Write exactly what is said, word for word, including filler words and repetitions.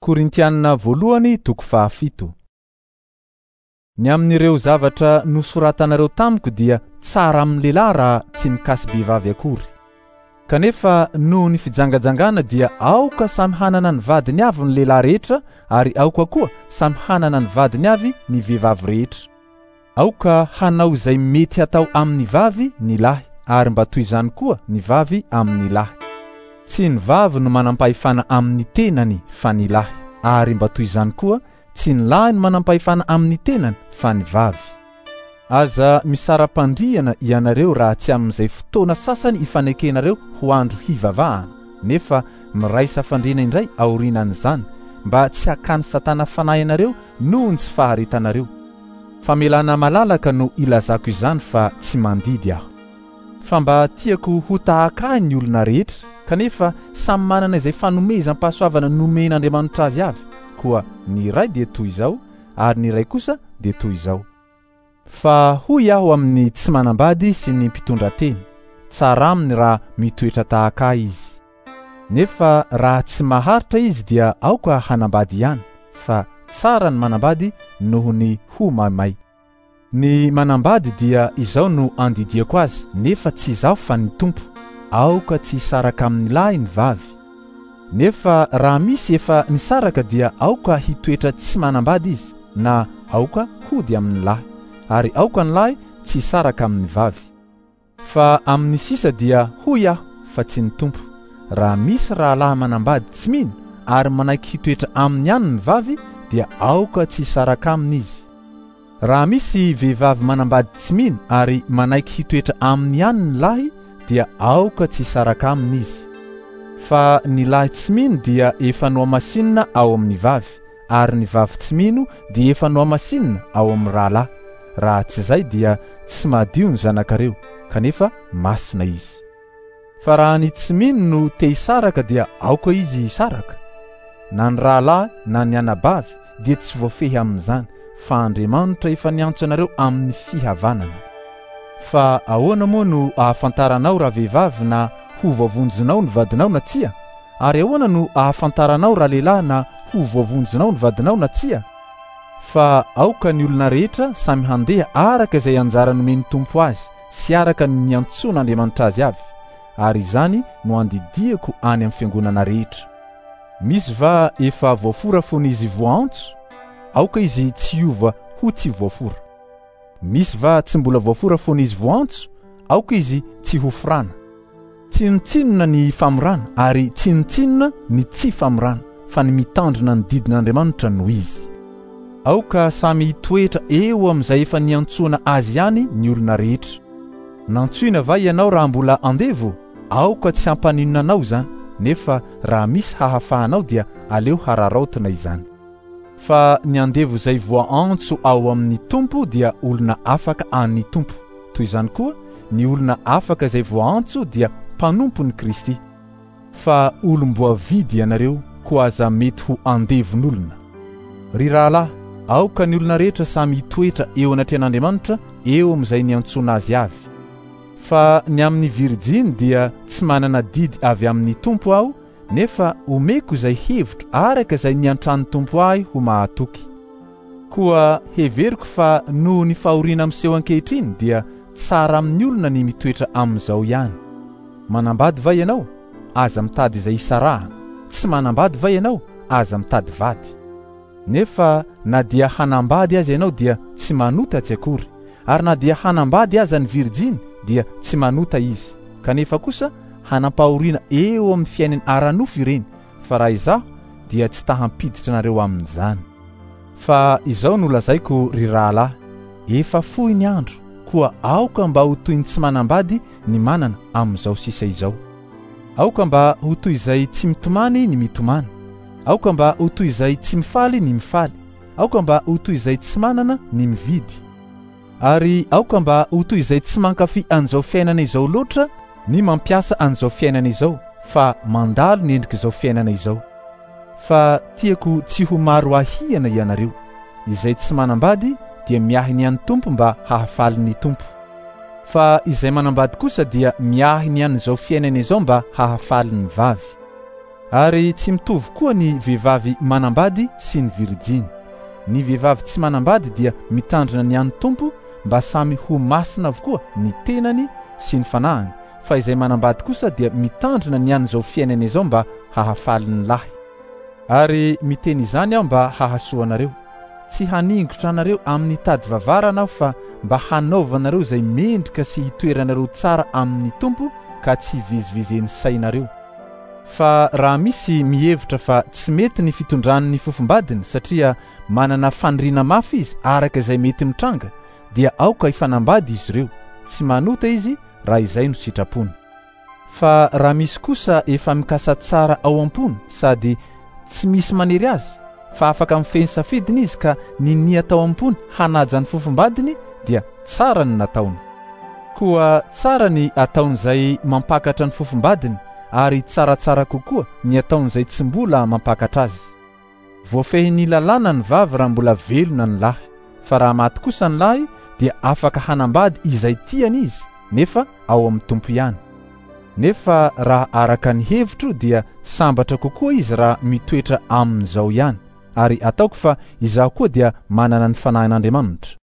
Korintianina voalohany toko fahafito. Ny amin'ireo zavatra nosoratanareo tamiko dia tsara amin'ny lehilahy raha tsy mikasy behivavy akory. Kanefa noho ny fijangajangana dia aoka samy hanana ny vadiny avy ny lehilahy rehetra, ary aoka koa samy hanana ny vadiny avy ny vehivavy rehetra. Aoka hanao izay mety hatao amin'ny vavy ny lahy, ary mba toy izany koa ny vavy amin'ny lahy. Tsy ny vavy no manampahefana amin'ny tenany fa ny lahy, ary mba toy izany koa tsy ny lahy no manampahefana amin'ny tenany fa ny vavy. Aza misara-pandriana ianareo raha tsy amin'izay fotoana sasany ifanekenareo ho andro hivavahana, nefa miraisa fandriana indray aorinan'izany, mba tsy hakany satana fanahy ianareo noho ny tsy faharetanareo. Famelana malalaka no ilazako izany fa tsy mandidy aho. Fa mba tiako ho tahaka ny olona rehetra, kanefa samy manana izay fanomezam-pahasoavana nomen'Andriamanitra azy avy, koa ny iray dia toy izao, ary ny iray kosa dia toy izao. Fa hoy aho amin'ny tsy manambady sy ny mpitondra teny, tsara aminy raha mitoetra tahaka izy. Nefa raha tsy maharitra izy dia aoka hanambady ihany, fa tsara ny manambady noho ny ho maimay. Ny manambady dia izao no andidiako azy, nefa tsy izao fa ny tompo. Aoka tsy hisaraka amin'ny lahy ny vavy. Nefa raha misy efa nisaraka dia aoka hitoetra tsy manambady izy, na aoka hody amin'ny lahy, ary aoka ny lahy tsy hisaraka amin'ny vavy. Fa amin'ny sisa dia hoy aho fa tsy ny tompo. Raha misy rahalahy manambady tsy mino ary manaiky hitoetra amin'ny ihany ny vavy, dia aoka tsy hisaraka aminy izy. Raha misy vehivavy manambady tsy mino ary manaiky hitoetra amin'ny ihany ny lahy, dia aoka tsy hisaraka aminy izy. Fa ny lahy tsy mino dia efa noa masinina ao amin'ny vavy, ary ny vavy tsy mino dia efa noa masinina ao amin'ny rahalahy. Raha tsy izay dia tsy madio ny zanakareo, kanefa masina izy. Fa raha ny tsy mino no te hisaraka dia aoka izy hisaraka. Na ny rahalahy na ny anabavy dia tsy voafehy amin'izany, fa Andriamanitra efa niantso anareo amin'ny fihavanana. Fa ahoana moa no ahafantaranao raha vehivavy na ho voavonjinao ny vadinao na tsia? Ary ahoana no ahafantaranao raha lehilahy na ho voavonjinao ny vadinao na tsia? Fa aoka ny olona rehetra samy handeha araka izay anjara nomeny tompo azy, sy araka ny antsoan'Andriamanitra azy avy, ary izany no andidiako any amin'ny fiangonana rehetra. Misy va efa voafora foana izy voantso? Aoka izy tsy hiova ho tsy voafora. Misy va tsy mbola voafora foana izy voantso? Aoka izy tsy ho forana. Tsinotsinona ny famorana, ary tsinotsinona ny tsy famorana, fa ny mitandrina ny didin'Andriamanitra no izy. Aoka samy hitoetra eo amin'izay efa niantsoana azy ihany ny olona rehetra. Nantsoina va ianao raha mbola andevo? Aoka tsy hampaninona anao izany, nefa raha misy hahafahanao dia aleo hararaotina izany. Fa ny andevo izay voaantso ao amin'ny tompo dia olona afaka an'ny tompo. Toy izany koa, ny olona afaka izay voaantso dia mpanompon'i Kristy. Fa olom-boavidy ianareo, koa aza mety ho andevon'olona. Ry rahalahy, aoka ny olona rehetra samy hitoetra eo anatrehan'Andriamanitra eo amin'izay niantsoana azy avy. Fa ny amin'ny Virjiny dia tsy manana didy avy amin'ny tompo aho, nefa omeko izay hevitro araka izay niantrany tompo ahy ho mahatoky. Koa heveriko fa noho ny fahoriana miseho ankehitriny dia tsara amin'ny olona ny mitoetra amin'izao ihany. Manambady va ianao? Aza mitady izay hisarahana. Tsy manambady va ianao? Aza mitady vady. Nefa na dia hanambady azy ianao dia tsy manota tsy akory, ary na dia hanambady aza ny Virjiny dia tsy manota izy, kanefa kosa hanampahoriana eo amin'ny fiainany ara-nofo ireny, fa raha izaho dia tsy tahampiditra nareo amin'izany. Fa izao no lazaiko ry rahalahy, efa fohy ny andro, koa aoka mba ho toy ny tsy manambady ny manana amin'izao sisa izao. Aoka mba ho toy izay tsy mitomany ny mitomany, aoka mba ho toy izay tsy mifaly ny mifaly, aoka mba ho toy izay tsy manana ny mividy, ary aoka mba ho toy izay tsy mankafy an'izao fiainana izao loatra ny mampiasa an'izao fiainana izao, fa mandalo ny endrik'izao fiainana izao. Fa tiako tsy ho maro ahihana ianareo. Izay tsy manambady dia miahy ny an'ny tompo mba hahafaly ny tompo. Fa izay manambady kosa dia miahy ny an'izao fiainana izao mba hahafaly ny vavy. Ary tsy mitovy koa ny vehivavy manambady sy ny virjiny. Ny vehivavy tsy manambady dia mitandrina ny an'ny tompo mba samy ho masina avokoa ny tenany sy ny fanahiny, fa izay manambady kosa dia mitandrina ny an'izao fiainana izao mba hahafaly ny lahy. Ary miteny izany aho mba hahasoa anareo, tsy haningotra anareo amin'ny tady vavarana aho, fa mba hanaova anareo izay mendrika sy hitoeranareo tsara amin'ny tompo ka tsy vizivizen'ny sainareo. Fa raha misy mihevitra fa tsy mety ny fitondran'ny fofombadiny satria manana faniriana mafy izy araka izay mety mitranga, dia aoka hifanambady izy ireo, tsy manota izy raha izay no sitrapony. Fa raha misy kosa efa mikasa tsara ao am-pony sady tsy misy manery azy, fa afaka mifeny safidiny izy ka niny atao am-pony hanaja ny fofombadiny, dia tsara ny nataony. Koa tsara ny ataon'izay mampakatra ny fofombadiny, ary tsaratsara kokoa ny ataon'izay tsy mbola mampakatra azy. Voafehin'ny lalàna ny vavy raha mbola velona ny lahy, fa raha maty kosa ny lahy dia afaka hanambady izay tiany izy, nefa ao amin'ny tompo ihany. Nefa raha araka ny hevitro dia sambatra kokoa izy raha mitoetra amin'izao ihany, ary ataoko fa izaho koa dia manana ny fanahin'Andriamanitra.